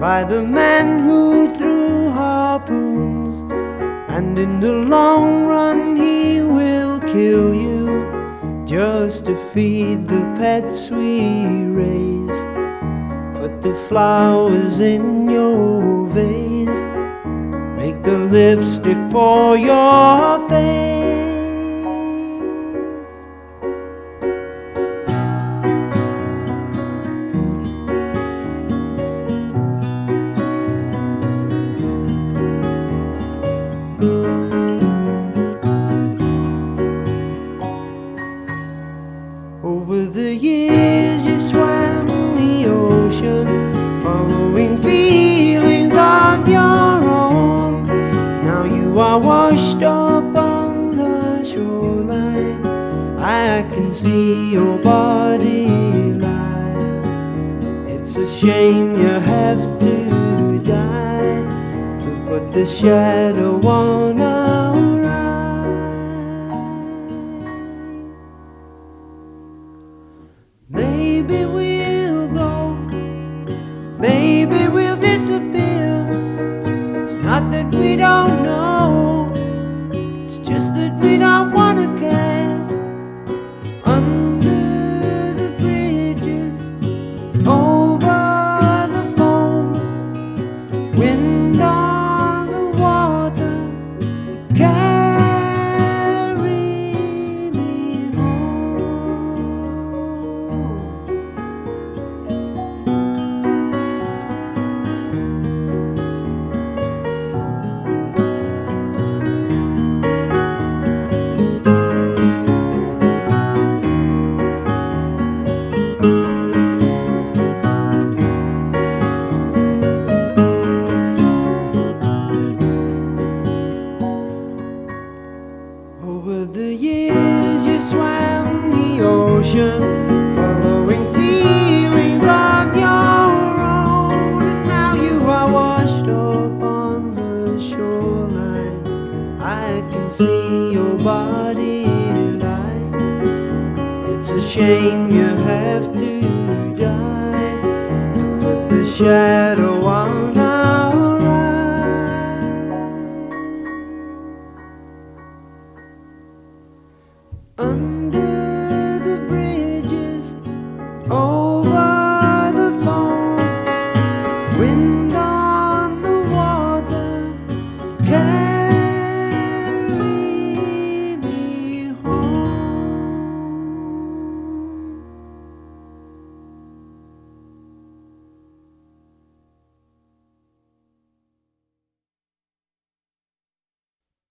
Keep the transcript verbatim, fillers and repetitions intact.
by the man who threw harpoons, and in the long run he will kill you just to feed the pets we raise. Put the flowers in your vase, make the lipstick for your face. Over the years you swam the ocean, following feelings of your own. Now you are washed up on the shoreline, I can see your body lie. It's a shame you have to die to put the shadow on our maybe we'll go, maybe we'll disappear. It's not that we don't know, it's just that we don't want to care. Under the bridges, over the foam, wind on the water, carry me home. Over the years you swam the ocean, following feelings of your own, and now you are washed up on the shoreline, I can see your body lie. It's a shame you have to die to put the shadow on our eyes.